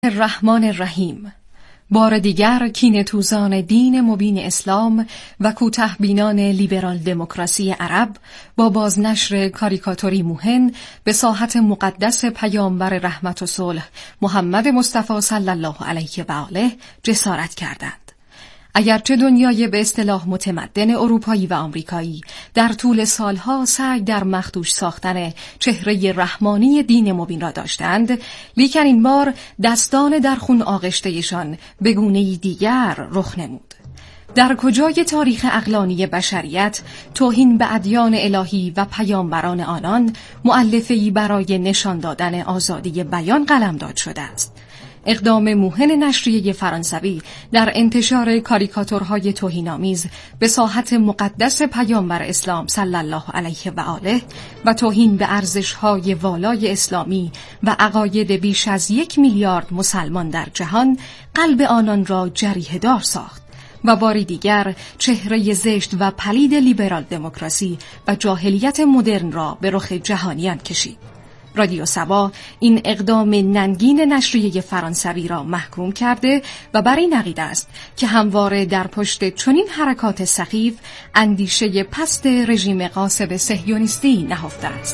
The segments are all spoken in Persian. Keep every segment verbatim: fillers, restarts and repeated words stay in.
الرحمن الرحیم. بار دیگر کینه‌توزان دین مبین اسلام و کوته‌بینان لیبرال دموکراسی عرب با بازنشر کاریکاتوری موهن به ساحت مقدس پیامبر رحمت و صلح محمد مصطفی صلی الله علیه و آله جسارت کردند. اگرچه دنیای به اصطلاح متمدن اروپایی و آمریکایی در طول سالها سعی در مخدوش ساختن چهره رحمانی دین مبین را داشتند، لیکن این بار دستان در خون آغشته‌شان به گونه‌ای دیگر رخ نمود. در کجای تاریخ عقلانی بشریت توهین به ادیان الهی و پیامبران آنان مؤلفه‌ای برای نشان دادن آزادی بیان قلمداد شده است؟ اقدام موهن نشریه فرانسوی در انتشار کاریکاتورهای توهین‌آمیز به ساحت مقدس پیامبر اسلام صلی الله علیه و آله و توهین به ارزش‌های والای اسلامی و عقاید بیش از یک میلیارد مسلمان در جهان قلب آنان را جریحه‌دار ساخت و باری دیگر چهره زشت و پلید لیبرال دموکراسی و جاهلیت مدرن را به رخ جهانیان کشید. رادیو سبا این اقدام ننگین نشریه فرانسوی را محکوم کرده و بر این عقیده است که همواره در پشت چنین حرکات سخیف اندیشه پست رژیم غاصب صهیونیستی نهفته است.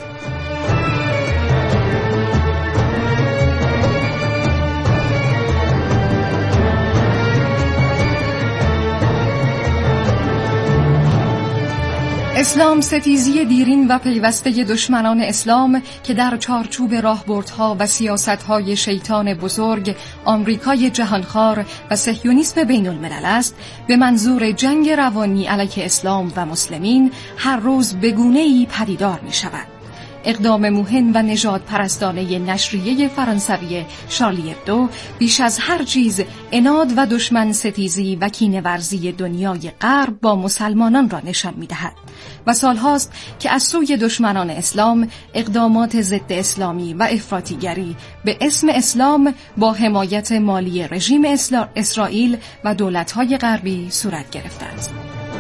اسلام ستیزی دیرین و پیوسته دشمنان اسلام که در چارچوب راهبردها و سیاستهای شیطان بزرگ آمریکای جهانخوار و صهیونیسم بین الملل است، به منظور جنگ روانی علیه اسلام و مسلمین هر روز به گونه‌ای پدیدار می شود. اقدام موهن و نژاد پرستانه نشریه فرانسوی شارلی ابدو بیش از هر چیز عناد و دشمن ستیزی و کینه‌ورزی دنیای غرب با مسلمانان را نشان می‌دهد و سالهاست که از سوی دشمنان اسلام اقدامات ضد اسلامی و افراطیگری به اسم اسلام با حمایت مالی رژیم اسرائیل و دولت‌های غربی صورت گرفته است.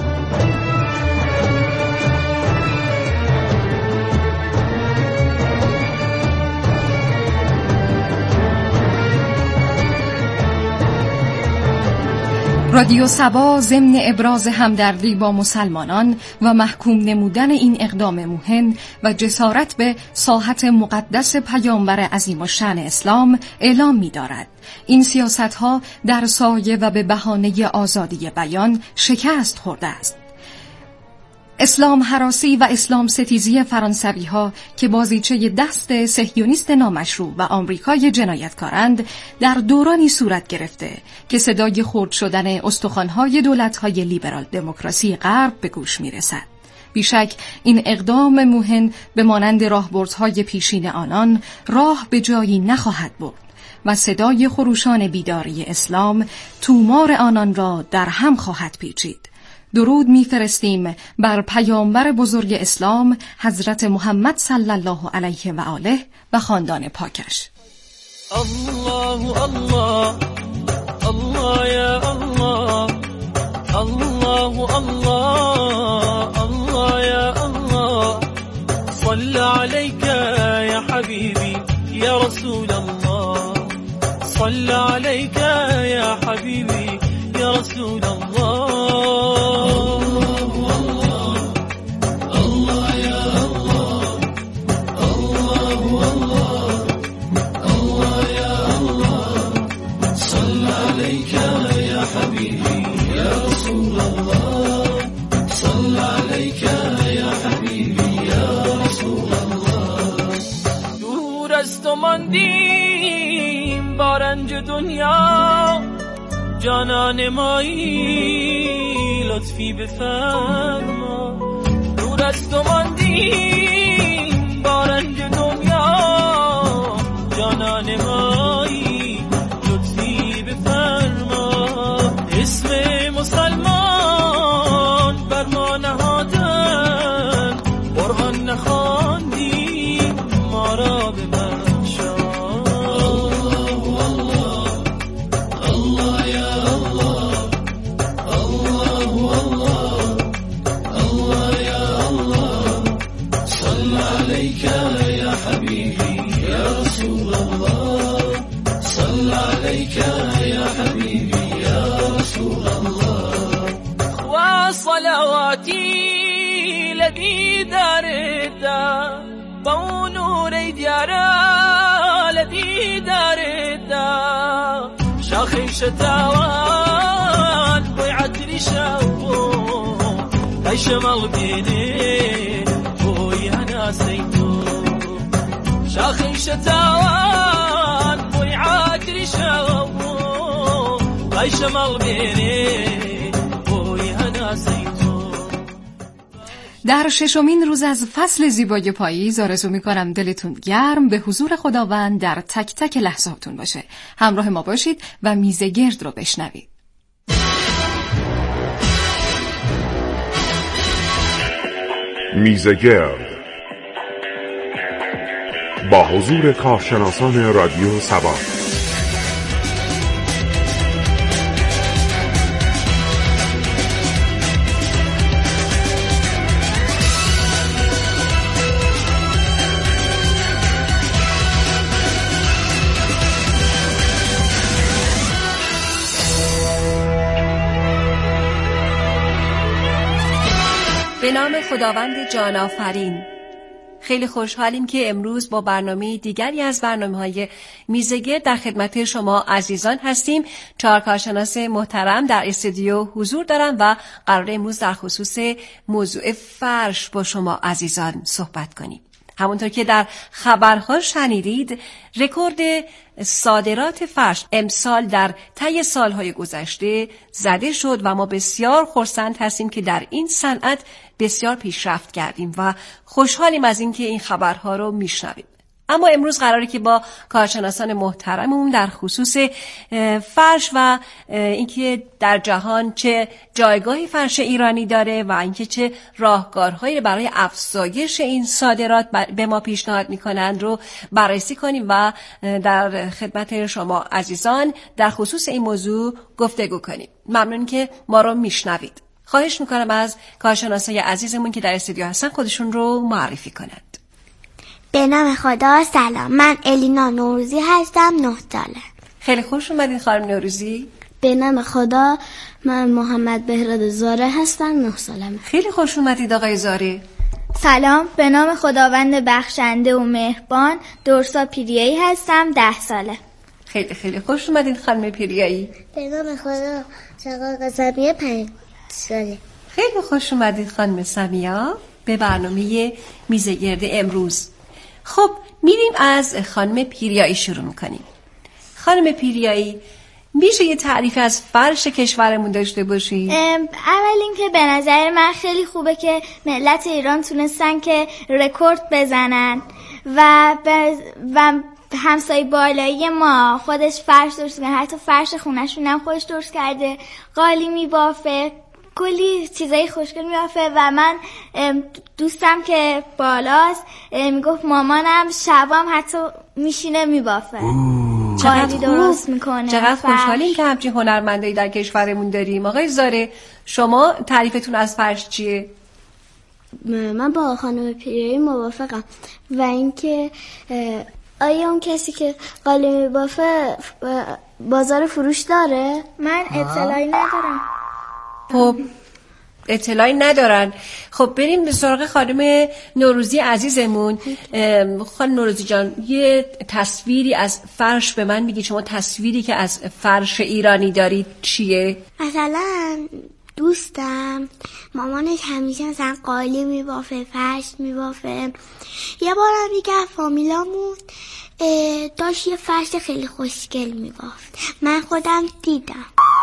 رادیو سبا ضمن ابراز همدردی با مسلمانان و محکوم نمودن این اقدام موهن و جسارت به ساحت مقدس پیامبر عظیم الشأن اسلام اعلام می‌دارد این سیاست‌ها در سایه و به بهانه آزادی بیان شکست خورده است. اسلام هراسی و اسلام ستیزی فرانسوی ها که بازیچه دست صهیونیست نامشروع و آمریکای جنایتکارند در دورانی صورت گرفته که صدای خرد شدن استخوان‌های دولت‌های لیبرال دموکراسی غرب به گوش می‌رسد. بیشک این اقدام موهن به مانند راهبردهای پیشین آنان راه به جایی نخواهد برد و صدای خروشان بیداری اسلام تومار آنان را در هم خواهد پیچید. درود می‌فرستیم بر پیامبر بزرگ اسلام حضرت محمد صلی الله علیه و آله و خاندان پاکش. الله الله الله یا الله الله الله الله یا الله صل علیک یا حبیبی یا رسول الله صل علیک یا حبیبی یا رسول الله. ماندیم با رنج دنیا جانان مایی لطفی بفرما. دور از تو ماندیم با رنج دنیا جانان مایی لطفی بفرما. اسم مسلمان بر ما نهادن برهان نخواندیم ما را به عليك يا حبيبي يا رسول الله لبيك يا حبيبي يا رسول الله وصلواتي لدي داردا بونور ديارا لدي داردا شاخي شتاوان بيعت رشاو هشمل بيني بوي انا سيتو شاخي شتاوان بيعت رشاو هشمل بيني بوي انا سيتو. در ششمین روز از فصل زیبای پاییز آرزو می‌کنم دلتون گرم به حضور خداوند در تک تک لحظاتون باشه. همراه ما باشید و میزه گرد رو بشنوید. میزه گرد با حضور کارشناسان رادیو سبا. به نام خداوند جان آفرین. خیلی خوشحالیم که امروز با برنامه دیگری از برنامه‌های میزه گرد در خدمت شما عزیزان هستیم. چهار کارشناس محترم در استودیو حضور دارم و قرار امروز در خصوص موضوع فرش با شما عزیزان صحبت کنیم. همونطور که در خبرها شنیدید، رکورد صادرات فرش امسال در طی سالهای گذشته زده شد و ما بسیار خرسند هستیم که در این صنعت بسیار پیشرفت کردیم و خوشحالیم از اینکه این خبرها رو میشنویم. اما امروز قراره که با کارشناسان محترممون در خصوص فرش و اینکه در جهان چه جایگاهی فرش ایرانی داره و اینکه چه راهکارهایی برای افزایش این صادرات به ما پیشنهاد میکنند رو بررسی کنیم و در خدمت شما عزیزان در خصوص این موضوع گفتگو کنیم. ممنون که ما رو میشنوید. خواهش میکنم از کارشناسای عزیزمون که در استودیو هستن خودشون رو معرفی کنند. به نام خدا سلام، من الینا نوروزی هستم، نه ساله. خیلی خوش اومدید خانم نوروزی. به نام خدا من محمد بهراد زاره هستم، نه سالم. خیلی خوش اومدید آقای زاره. سلام، به نام خداوند بخشنده و مهربان درسا پیریایی هستم، ده ساله. خیلی خیلی خوش اومدید خانم پیریایی. به نام خدا شقاق سمیه، پنج ساله. خیلی خوش اومدید خانم سمیا به برنامه میزه گرد امروز. خب میریم از خانم پیریایی شروع میکنیم. خانم پیریایی، میشه یه تعریف از فرش کشورمون داشته باشی؟ اول اینکه به نظر من خیلی خوبه که ملت ایران تونستن که رکورد بزنن و و همسایه بالایی ما خودش فرش درست کرده، حتی فرش خونه‌شون هم خودش درست کرده، قالی میبافه، کلی چیزای خوشگل میافه و من دوستم که بالاست میگفت مامانم شبام حتی میشینه میبافه، قالی درست میکنه. چقدر خوشحالیم که همچین هنرمندایی در کشورمون داریم. آقای زاره، شما تعریفتون از فرش چیه؟ من با خانم پیریایی موافقم و اینکه آیا اون کسی که قالی میبافه بازار فروش داره؟ من اطلاعی ندارم. خب اطلاعی ندارن. خب بریم به سراغ خانم نوروزی عزیزمون. خانم نوروزی جان، یه تصویری از فرش به من میگی؟ شما تصویری که از فرش ایرانی دارید چیه؟ مثلا دوستم مامانش همیشه مثلا قالی میبافه، فرش میبافه. یه بارم دیگه فامیلامون داشت یه فرش خیلی خوشگل میبافت، من خودم دیدم.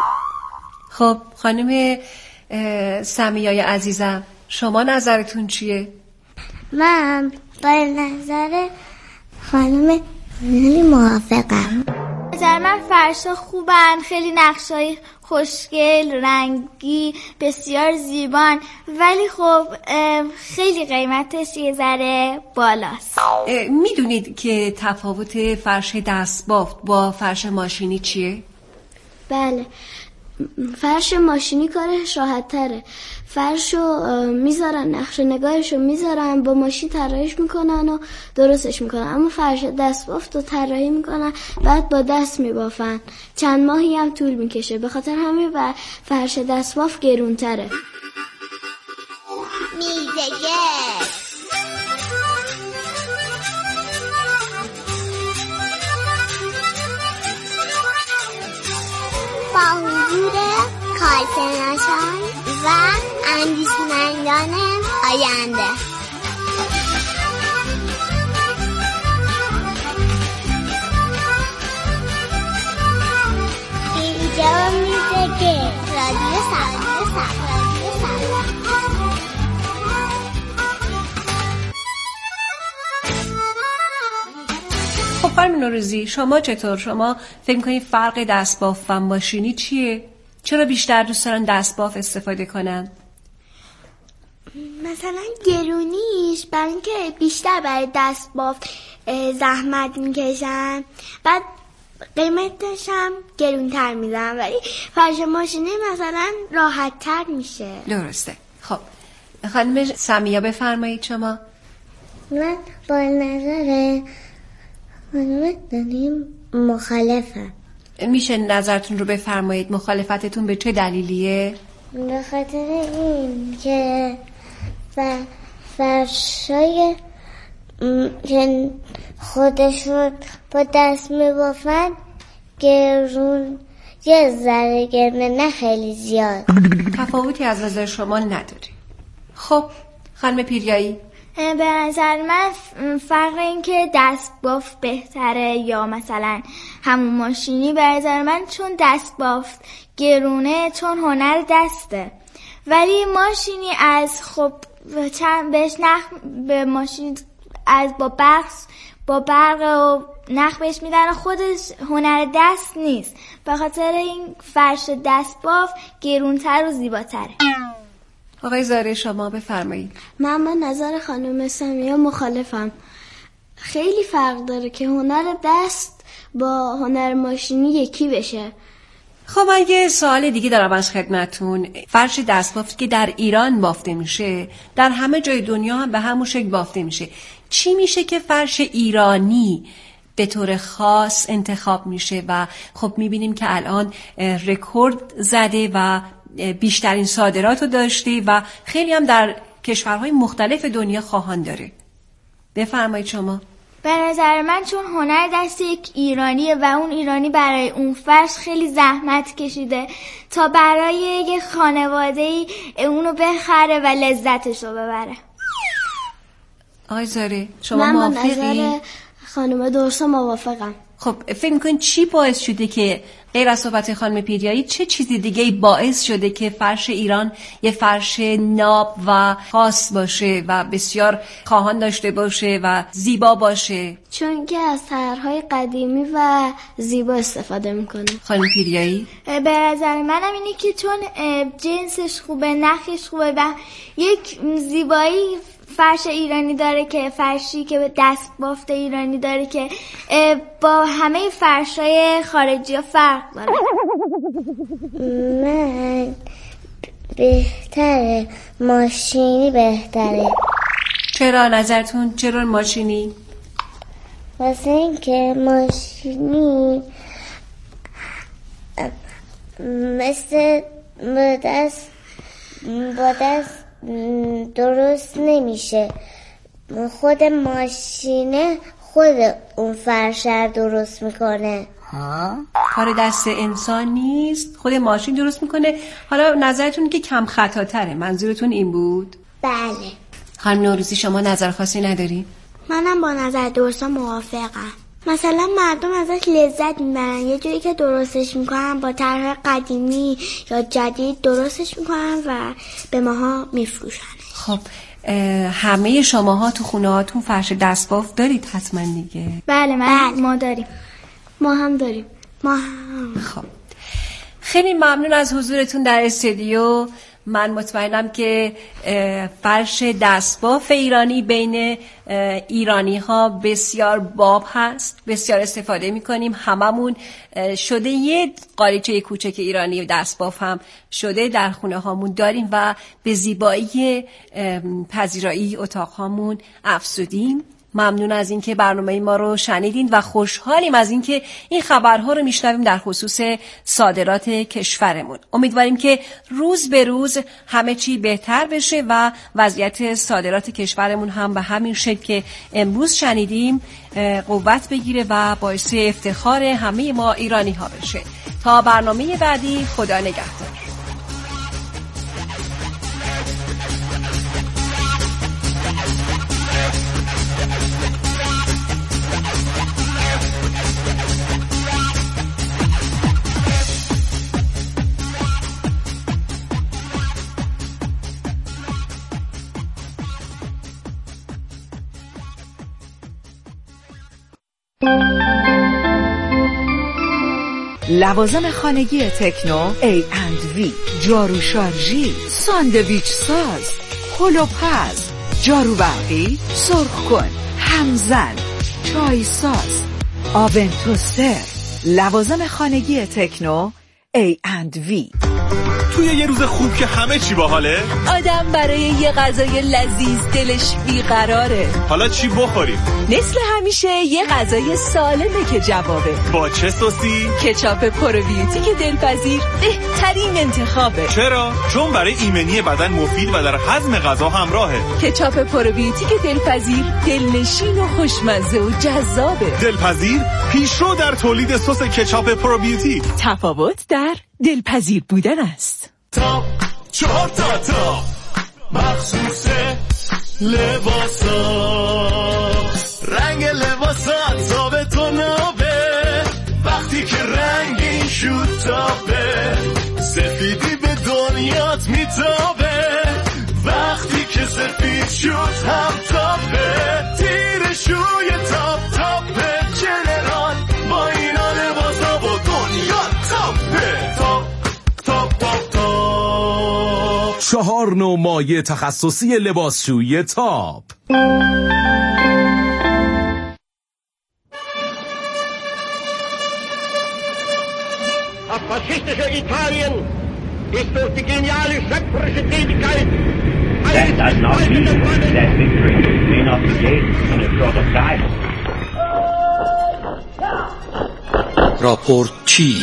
خب خانم سمیای عزیزم، شما نظرتون چیه؟ من با نظر خانم نوری موافقم. نظر من فرشا خوبن، خیلی نقشای خوشگل، رنگی، بسیار زیبان، ولی خب خیلی قیمتش یه ذره بالاست. میدونید که تفاوت فرش دست بافت با فرش ماشینی چیه؟ بله، فرش ماشینی کارش راحت تره. فرشو میذارن، نقش نگارشو میذارن، با ماشین طراحیش میکنن و درستش میکنن. اما فرش دست بافت رو طراحی میکنن، بعد با دست میبافن، چند ماهی هم طول میکشه. به خاطر همین فرش دست بافت گرون تره. میزگه با حضور کارشناسان و اندیشمندان آینده. اینجا میزگه رادیو سبا رادیو سبا. خب خانم نوروزی، شما چطور؟ شما فکر می‌کنید فرق دستباف و ماشینی چیه؟ چرا بیشتر دوست دارن دستباف استفاده کنن؟ مثلا گرونیش برای اینکه بیشتر برای دستباف زحمت میکشن، بعد قیمتش هم گرونتر میزنن، ولی فرش ماشینی مثلا راحت تر میشه. درسته. خب خانم سمیه بفرمایید شما. من با نظر خانم داریم مخالفم. میشه نظرتون رو بفرمایید؟ مخالفتتون به چه دلیلیه؟ به خاطر این که فرشای که خودشون با دست میبافن گرون، یه ذره گرونه، نه خیلی زیاد. تفاوتی از نظر شما نداری. خب خانم پیریایی؟ به نظر من فرق این که دست بافت بهتره یا مثلا همون ماشینی، به نظر من چون دست بافت گرونه، چون هنر دسته، ولی ماشینی از خب چند بهش نخ به ماشین از با برق با برق و نخ بهش میدن، خودش هنر دست نیست. به خاطر این فرش دست بافت گرونتر و زیباتره. آقای زاره شما بفرمایید. من با نظر خانم سمیه مخالفم. خیلی فرق داره که هنر دست با هنر ماشینی یکی بشه. خب من یه سوال دیگه دارم از خدمتون. فرش دست بافت که در ایران بافته میشه، در همه جای دنیا هم به همون شکل بافته میشه. چی میشه که فرش ایرانی به طور خاص انتخاب میشه و خب میبینیم که الان رکورد زده و بیشترین صادرات رو داشته و خیلی هم در کشورهای مختلف دنیا خواهان داره؟ بفرمایید شما. به نظر من چون هنر دست یک ایرانیه و اون ایرانی برای اون فرش خیلی زحمت کشیده تا برای یک خانواده‌ای اونو بخره و لذتش رو ببره. آقای زاره شما موافقی؟ من با نظر خانم درسا موافقم. خب فکر می‌کنید چی باعث شده که غیر از صحبت خانم پیریایی چه چیزی دیگه باعث شده که فرش ایران یه فرش ناب و خاص باشه و بسیار خواهان داشته باشه و زیبا باشه؟ چون که از طرح‌های قدیمی و زیبا استفاده میکنه. خانم پیریایی؟ به نظر منم اینه که چون جنسش خوبه، نخش خوبه و یک زیبایی فرش ایرانی داره که فرشی که به دست بافت ایرانی داره که با همه فرشای خارجی ها فرق داره. من بهتره ماشینی بهتره. چرا نظرتون چرا ماشینی؟ واسه این که ماشینی مثل با دست با دست درست نمیشه. خود ماشینه خود اون فرش درست میکنه. ها؟ کار دست انسان نیست، خود ماشین درست میکنه. حالا نظرتون که کم خطاتره، منظورتون این بود؟ بله. خانم نوروزی شما نظر خاصی نداری؟ منم با نظر درستا موافقم. مثلا مردم ازش لذت میبرن، یه جوری که درستش میکنن با طرح قدیمی یا جدید درستش میکنن و به ماها میفروشن. خب همه شماها تو خونه هاتون فرش دستباف دارید حتما دیگه؟ بله من بله. ما داریم. ما هم داریم. ما هم. خب خیلی ممنون از حضورتون در استودیو من مطمئنم که فرش دستباف ایرانی بین ایرانی ها بسیار باب هست، بسیار استفاده می کنیم. هممون شده یه قالیچه کوچک ایرانی دستباف هم شده در خونه هامون داریم و به زیبایی پذیرایی اتاق هامون افزودیم. ممنون از اینکه برنامه ما رو شنیدین و خوشحالیم از اینکه این خبرها رو میشنویم در خصوص صادرات کشورمون. امیدواریم که روز به روز همه چی بهتر بشه و وضعیت صادرات کشورمون هم به همین شکل که امروز شنیدیم قوت بگیره و باعث افتخار همه ما ایرانی ها بشه. تا برنامه بعدی، خدا نگهدار. لوازم خانگی تکنو ای اند وی، جارو شارژی، ساندویچ ساز، هولوپز، جارو برقی، سرخ کن، همزن، چای ساز، آون توستر. لوازم خانگی تکنو ای اند وی. توی یه روز خوب که همه چی باحاله، آدم برای یه غذای لذیذ دلش بیقراره. حالا چی بخوریم؟ مثل همیشه یه غذای سالمه که جوابه. با چه سوسی؟ کچاپ پروبیوتیک دلپذیر بهترین انتخابه. چرا؟ چون برای ایمنی بدن مفید و در هضم غذا همراهه. کچاپ پروبیوتیک دلپذیر دلنشین و خوشمزه و جذابه. دلپذیر پیشرو در تولید سس کچاپ پروبیوتیک. تفاوت در دلپذیر بودن است. تاپ چهار تا تاپ مخصوص لباسا، رنگ لباسا تابتون آبه، وقتی که رنگین شد تابه، سفیدی به دنیات میتابه، وقتی که سفید شد هم تابه، تیرشوی تاپ تابه، جنرال با اینا لباسا با دنیا تابه. تاپ تاپ تاپ تاپ چهار نوع مایع تخصصی لباسشویی تاپ. Das faschistische Italien ist durch die geniale schöpferische Tätigkeit That does not mean that victory may not be gained in a short of time. راپورت چی؟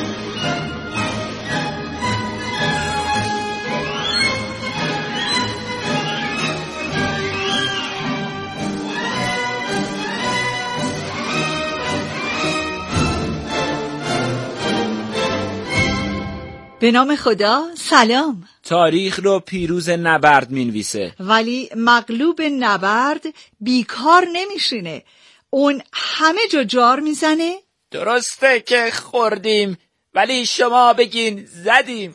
به نام خدا، سلام. تاریخ رو پیروز نبرد مینویسه، ولی مغلوب نبرد بیکار نمیشینه، اون همه جا جار میزنه. درسته که خوردیم، ولی شما بگین زدیم.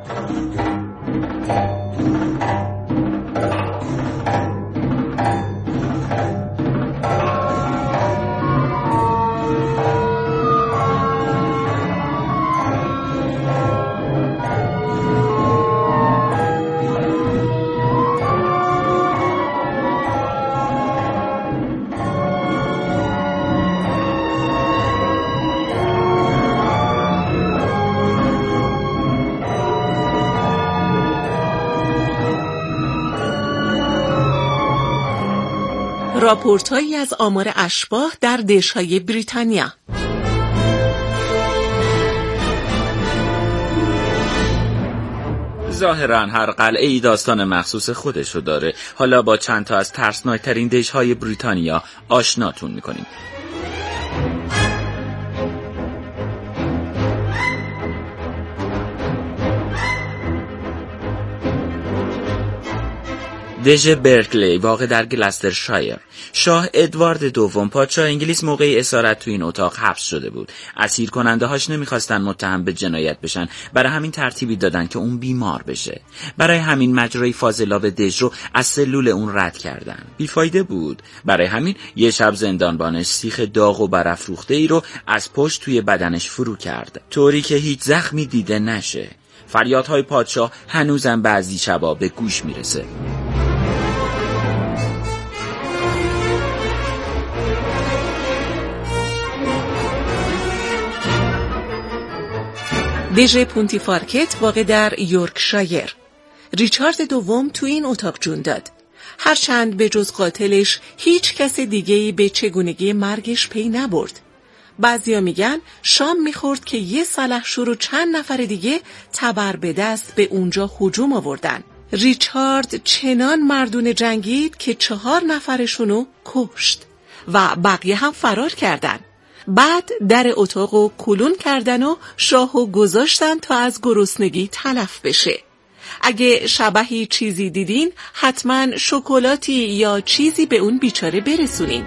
راپورت‌هایی از آمار اشباح در دش‌های بریتانیا. ظاهراً هر قلعه‌ای داستان مخصوص خودشو داره. حالا با چند تا از ترسناکترین دژهای بریتانیا آشناتون می‌کنیم. دژ برکلی واقع در گلسترشایر. شاه ادوارد دوم پادشاه انگلیس موقع اسارت تو این اتاق حبس شده بود. اسیر کننده هاش نمیخواستن متهم به جنایت بشن، برای همین ترتیبی دادن که اون بیمار بشه. برای همین مجرای فاضلاب دژ رو از سلول اون رد کردن. بیفایده بود. برای همین یه شب زندانبانش سیخ داغ و برافروخته ای رو از پشت توی بدنش فرو کرد، طوری که هیچ زخمی دیده نشه. فریادهای پادشاه هنوزم بعضی شبا به گوش میرسه. دژ پونتیفارکت واقع در یورکشایر. ریچارد دوم تو این اتاق جون داد. هرچند به جز قاتلش هیچ کس دیگه‌ای به چگونگی مرگش پی نبرد. بعضیا میگن شام میخورد که یه سلحشور و چند نفر دیگه تبر به دست به اونجا هجوم آوردن. ریچارد چنان مردونه جنگید که چهار نفرشونو کشت و بقیه هم فرار کردن. بعد در اتاقو کلون کردن و شاهو گذاشتن تا از گرسنگی تلف بشه. اگه شبحی چیزی دیدین حتما شکلاتی یا چیزی به اون بیچاره برسونین.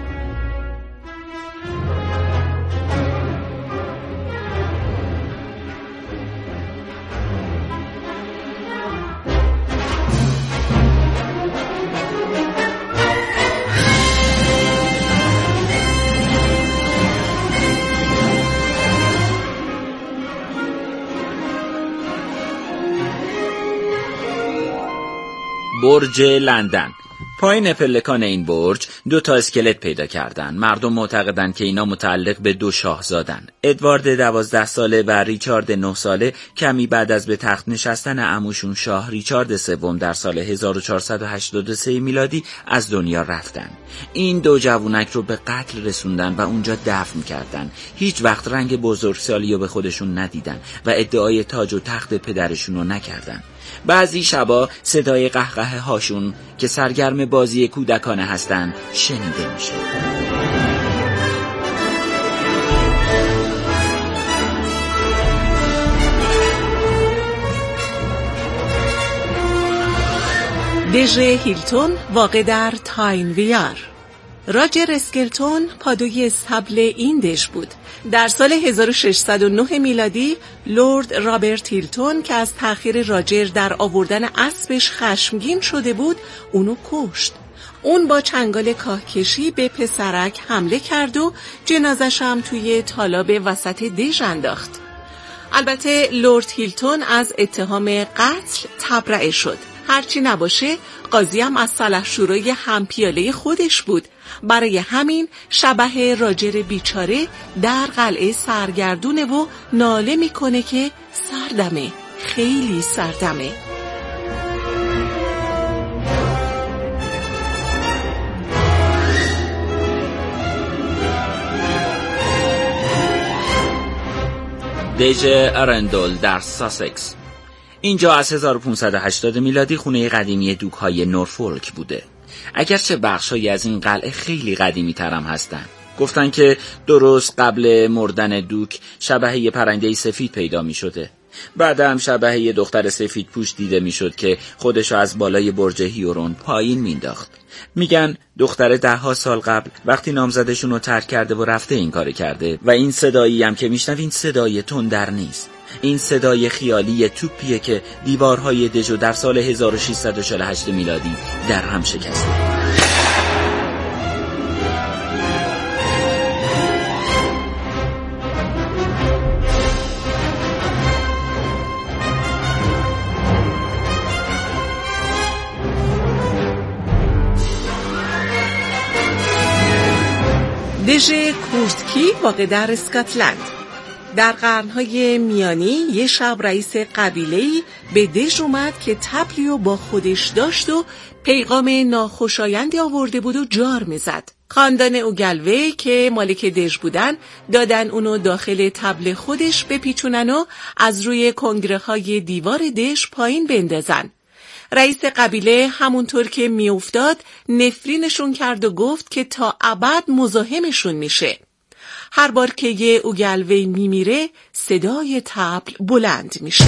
برج لندن. پایین پلکان این برج دو تا اسکلت پیدا کردن. مردم معتقدن که اینا متعلق به دو شاهزادن، ادوارد دوازده ساله و ریچارد نه ساله، کمی بعد از به تخت نشستن عموشون شاه ریچارد سوم در سال هزار و چهارصد و هشتاد و سه میلادی از دنیا رفتن. این دو جوونک رو به قتل رسوندن و اونجا دفن کردن. هیچ وقت رنگ بزرگسالی رو به خودشون ندیدن و ادعای تاج و تخت پدرشون رو نکردن. بعضی شبا صدای قهقه هاشون که سرگرم بازی کودکانه هستن شنیده میشه. دژ هیلتون واقع در تاین ویار. راجر اسکلتون پادوی استبل این دژ بود. در سال هزار و ششصد و نه میلادی لورد رابرت هیلتون که از تأخیر راجر در آوردن اسبش خشمگین شده بود اونو کشت. اون با چنگال کاهکشی به پسرک حمله کرد و جنازش هم توی تالاب وسط دژ انداخت. البته لورد هیلتون از اتهام قتل تبرئه شد. هرچی نباشه قاضی هم از سلحشورای همپیاله خودش بود. برای همین شبح راجر بیچاره در قلعه سرگردونه و ناله میکنه که سردمه، خیلی سردمه. دژ ارندل در ساسکس. اینجا از هزار و پانصد و هشتاد میلادی خونه قدیمی دوک‌های نورفولک بوده. اگرچه بخشایی از این قلعه خیلی قدیمی ترم هستن. گفتن که درست قبل مردن دوک شبح یه پرنده سفید پیدا می شده. بعد هم شبح یه دختر سفید پوش دیده می شد که خودشو از بالای برج هیورون پایین مینداخت. میگن دختر ده ها سال قبل وقتی نامزدشون رو ترک کرده و رفته این کار کرده و این صدایی هم که میشنوین صدای تندر نیست. این صدای خیالی توپیه که دیوارهای دژو در سال هزار و ششصد و چهل و هشت میلادی در هم شکسته. دژ کورتکی واقع در اسکاتلند. در قرنهای میانی یه شب رئیس قبیله‌ای به دژ اومد که طبلی رو با خودش داشت و پیغام ناخوشایندی آورده بود و جار میزد. خاندان اوگلوی که مالک دژ بودن دادن اونو داخل طبل خودش بپیچونن و از روی کنگره‌های دیوار دژ پایین بندازن. رئیس قبیله همونطور که میافتاد نفرینشون کرد و گفت که تا ابد مزاحمشون میشه. هر بار که یه اوگلوی میمیره صدای طبل بلند میشه.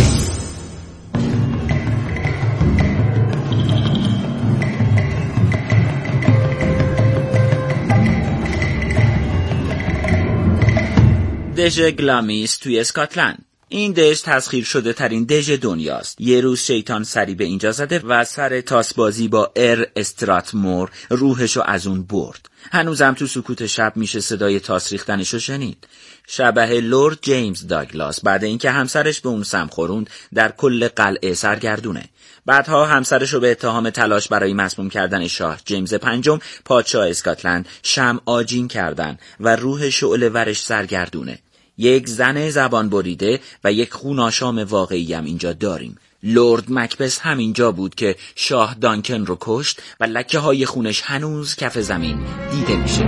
دژ گلامیس توی اسکاتلند. این دژ تسخیر شده ترین دژ دنیاست. یه روز شیطان سری به اینجا زده و سر تاسبازی با ار استراتمور روحشو از اون برد. هنوزم تو سکوت شب میشه صدای تاس ریختنشو شنید. شبح لورد جیمز داگلاس بعد اینکه همسرش به اون سم خوروند در کل قلعه سرگردونه. بعدها همسرشو به اتهام تلاش برای مسموم کردن شاه جیمز پنجم پادشاه اسکاتلند شمع آجین کردن و روح شعله ورش سرگردونه. یک زن زبان بریده و یک خوناشام واقعی هم اینجا داریم. لورد مکبث همینجا بود که شاه دانکن رو کشت و لکه های خونش هنوز کف زمین دیده میشه.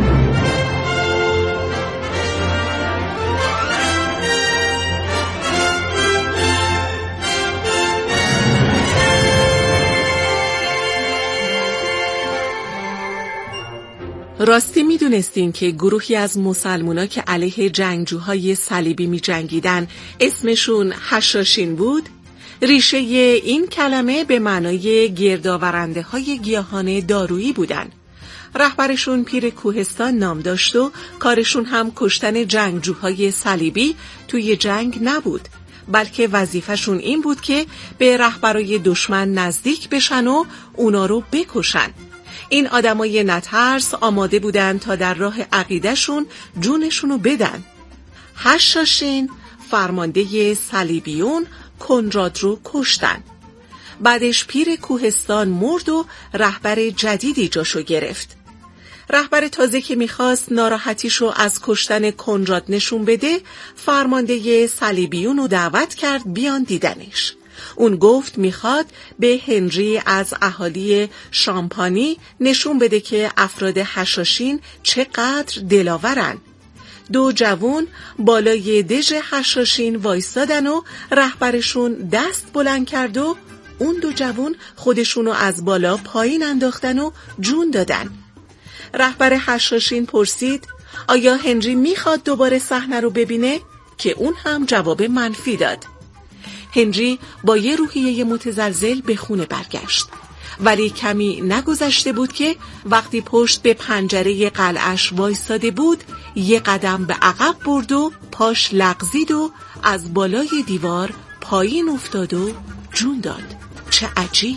راستی میدونستین که گروهی از مسلمونا که علیه جنگجوهای صلیبی می جنگیدن اسمشون حشاشین بود؟ ریشه این کلمه به معنای گردآورنده های گیاهان دارویی بودن. رهبرشون پیر کوهستان نام داشت و کارشون هم کشتن جنگجوهای صلیبی توی جنگ نبود، بلکه وظیفه‌شون این بود که به رهبرای دشمن نزدیک بشن و اونا رو بکشن. این آدمای نترس آماده بودن تا در راه عقیدهشون جونشونو بدن. حشاشین فرمانده صلیبیون کنراد رو کشتن. بعدش پیر کوهستان مرد و رهبر جدیدی جاشو گرفت. رهبر تازه که میخواست ناراحتیشو از کشتن کنراد نشون بده، فرمانده صلیبیون رو دعوت کرد بیان دیدنش. اون گفت میخواد به هنری از اهالی شامپانی نشون بده که افراد حشاشین چقدر دلاورن. دو جوون بالای دژ حشاشین وایستادن و رهبرشون دست بلند کرد و اون دو جوون خودشونو از بالا پایین انداختن و جون دادن. رهبر حشاشین پرسید آیا هنری میخواد دوباره صحنه رو ببینه؟ که اون هم جواب منفی داد. هنری با یه روحیه متزلزل به خونه برگشت، ولی کمی نگذشته بود که وقتی پشت به پنجره قلعه‌اش وایستاده بود یه قدم به عقب برد و پاش لغزید و از بالای دیوار پایین افتاد و جون داد. چه عجیب!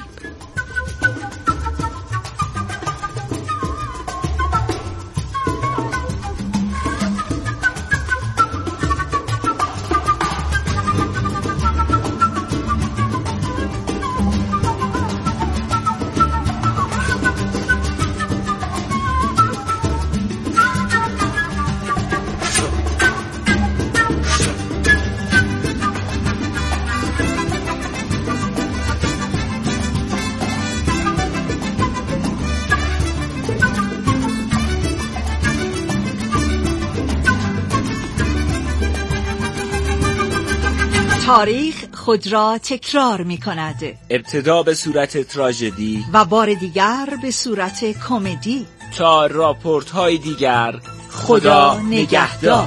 تاریخ خود را تکرار می کند. ابتدا به صورت تراژدی و بار دیگر به صورت کمدی. تا راپورت های دیگر خدا نگهدار.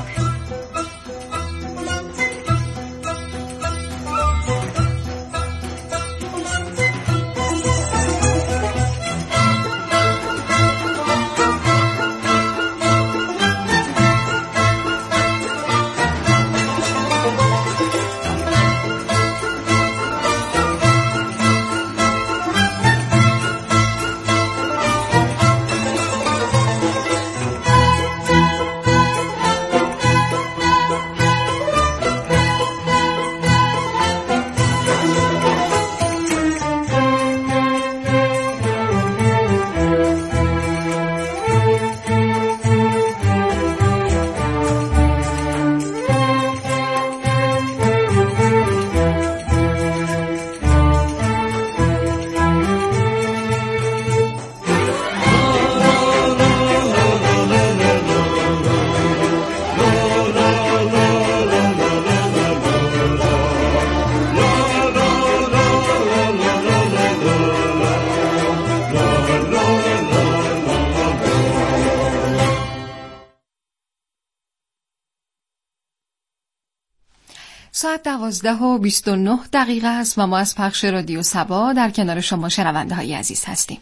ساعت دوازده و بیست و نه دقیقه است و ما از پخش رادیو سبا در کنار شما شنونده های عزیز هستیم.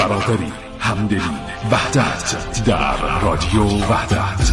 برادری، همدلی، وحدت در رادیو وحدت.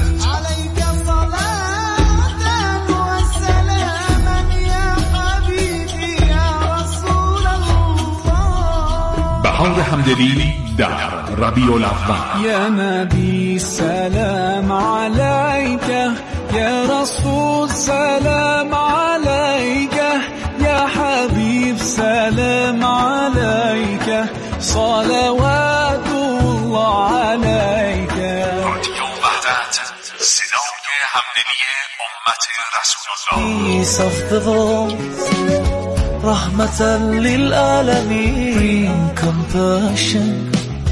بهار همدلی در ربیع الاول. یا نبی سلام علیک، یا رسول سلام علیک، یا حبیب سلام علیک، صلوات الله علیک. رادیو وحدت، صدای همدلی امت رسول الله. Peace of the world، رحمة للعالمين، compassion